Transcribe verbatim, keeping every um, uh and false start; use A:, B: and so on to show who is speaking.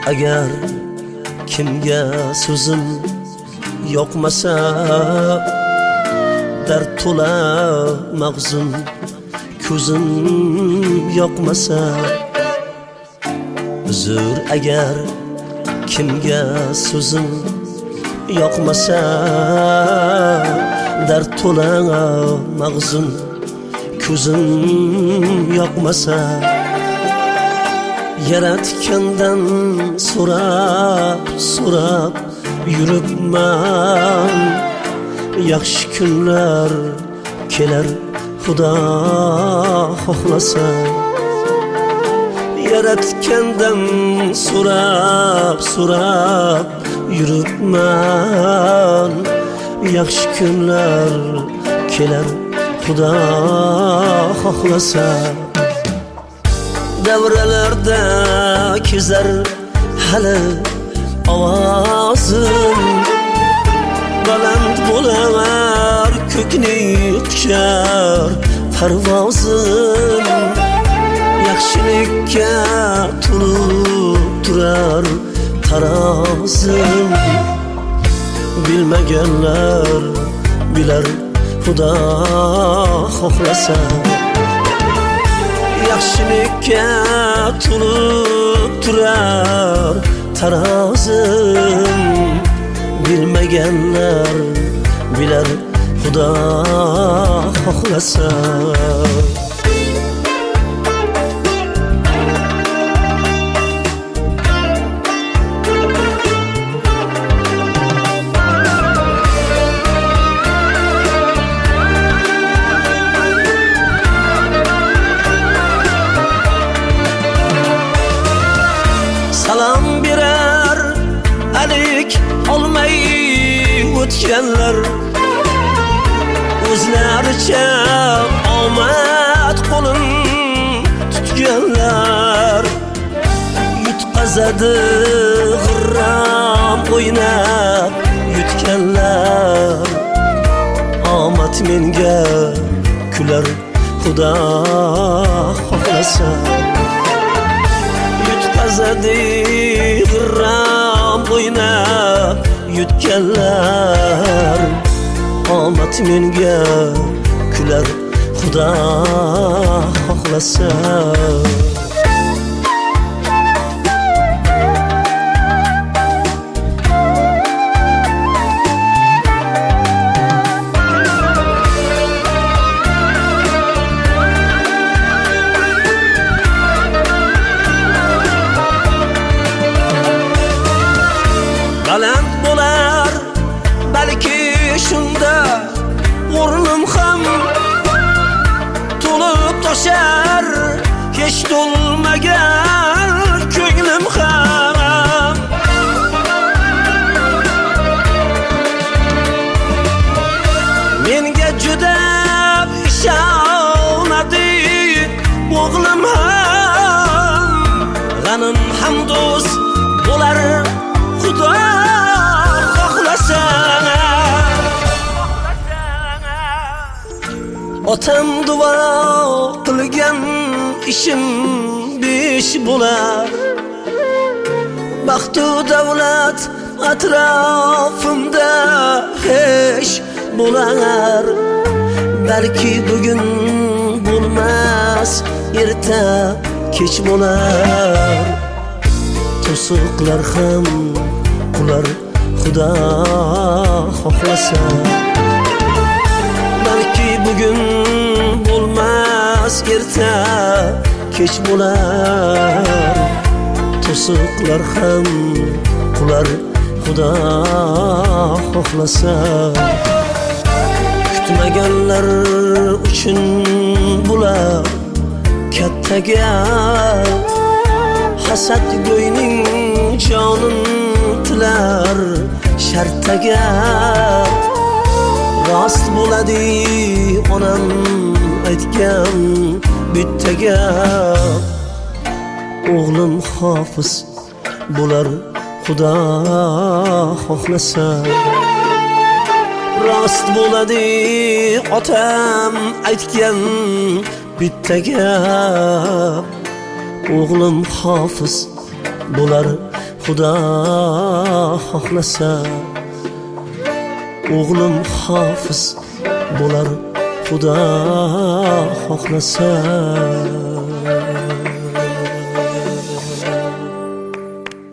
A: agar kimga so'zim yoqmasa, dard to'la mag'zum ko'zim yoqmasa, uzr agar kimga so'zim yoqmasa, dard to'la mag'zum ko'zim yoqmasa, yaratgandan so'rab so'rab yuribman, yaxshi kunlar kelar Xudo xohlasa. Yaratgandan so'rab so'rab yuribman, yaxshi kunlar kelar Xudo xohlasa. Davralarda kezar hali ovozim, baland bo'lar ko'kni quchar parvozim, yaxshilikka turib turar tarozim. Bilmaganlar bilar Xudo xohlasa. Yaxshilikka turib turar tarozim, bilmaganlar bilar Xudo xohlasa. Salam berar alik olmay o'tganlar, o'zlaricha omad qo'lin tutganlar, yutqazadi g'irram o'ynab yutganlar. Omad menga kular Xudo xohlasa. Yutqazadi g'irram o'ynab yutganlar, omad menga kular Xudo xohlasa. Baland bo'lar balki shunda o'rnim ham, to'lib toshar hech to'lmagan ko'nglim ham. Menga juda ishonadi o'g'lim ham, g'anim ham do'st bo'lar Xudo xohlasa. Otam duo qilgan ishim besh bo'lar, baxt va davlat atrofimda hech bo'lar. Balki bugun bo'lmas, erta kech bo'lar. To'siqlar ham qular Xudo xohlasa. Balki bugun bo'lmas, erta kech bo'lar. To'siqlar ham qular Xudo xohlasa. Kutmaganlar uchun bular katta gap, hasad go'yning jonin tilar shartta gap. Rost bo'ladi onam aytgan bitta gap, o'g'lim hofiz bo'lar Xudo xohlasa. Rost bo'ladi otam aytgan bitta gap, o'g'lim hofiz bo'lar Xudo xohlasa o'g'lim hofiz bo'lar, Xudo xohlasa.